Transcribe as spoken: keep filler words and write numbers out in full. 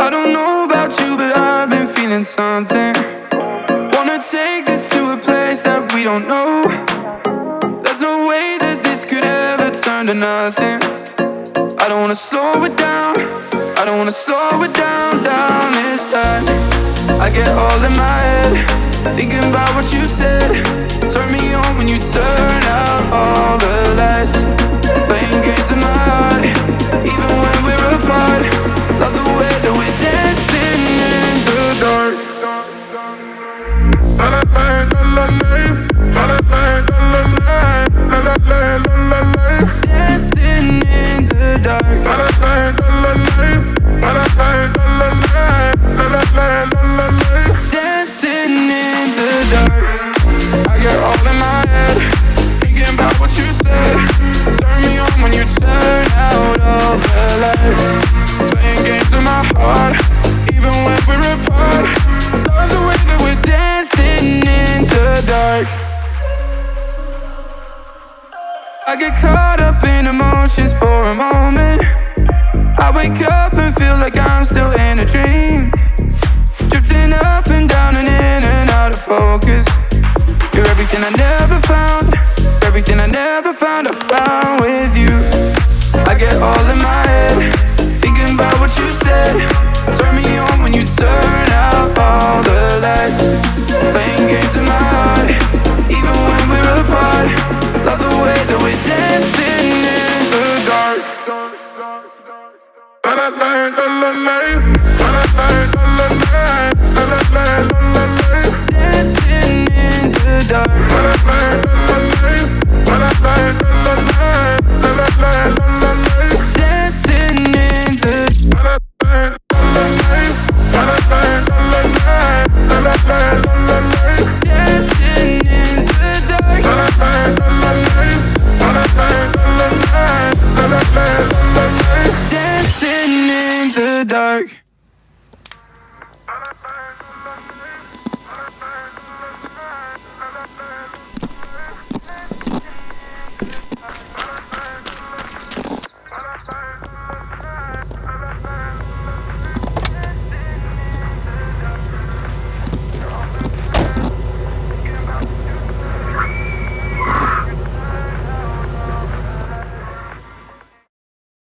I don't know about you, but I've been feeling something. Wanna take this to a place that we don't know. There's no way that this could ever turn to nothing. I don't wanna slow it down, I don't wanna slow it down, down this time. I get all in my head, thinking about what you said. Turn me on when you turn out all the lights. Playing games in my heart, even when we're apart. Love the way that we're dancing in the dark. La la la la la la la la la la la la la. Dancing in the dark. La la la la la la la la la la la la. Dancing in the dark. I get all in my head, thinking about what you said. Turn me on when you turn out all the lights. Playing games in my heart, even when we're apart. Love the way that we're dancing in the dark. I get caught up in emotions for a moment. I wake up and feel like I'm still in a dream, drifting up and down and in and out of focus. You're everything I never found, everything I never found, I found with you. I get all in my head, thinking about what you said. Turn me on when you turn out all the lights. Playing games in my heart, even when we're apart. Love the way that we're dancing in the dark. La la la la la la la la la la la la la. Dancing in the dark. La la la la la la la la la la la la.